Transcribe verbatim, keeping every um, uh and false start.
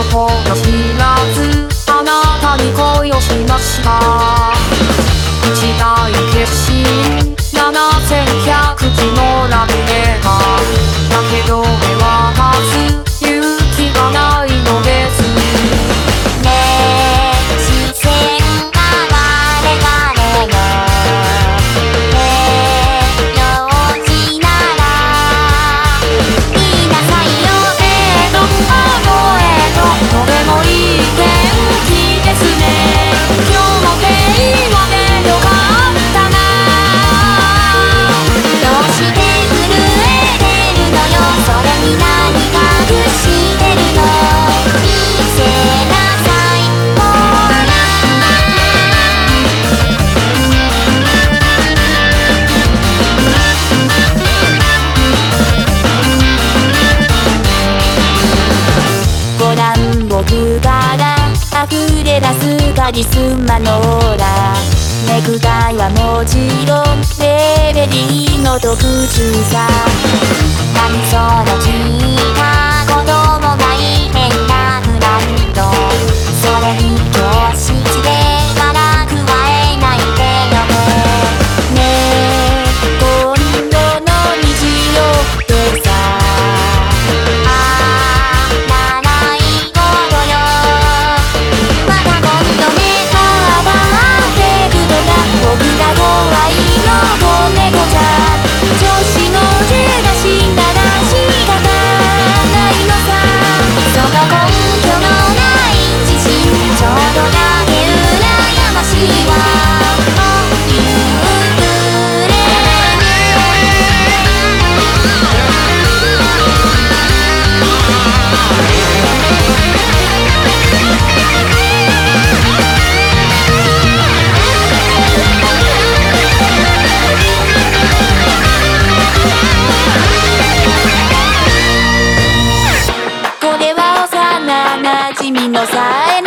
ほど知らずあなたに恋をしました。一大決心ななせんひゃくじのラブレターだけど手渡す勇気がないのです。僕から溢れ出すカリスマのオーラ、ネクタイはもちろんレベリーの特注さ。何その聞いた子供がい変なブランド、それに教室でから加えないでよね。ねえ今度の日曜ってさ、君のさえ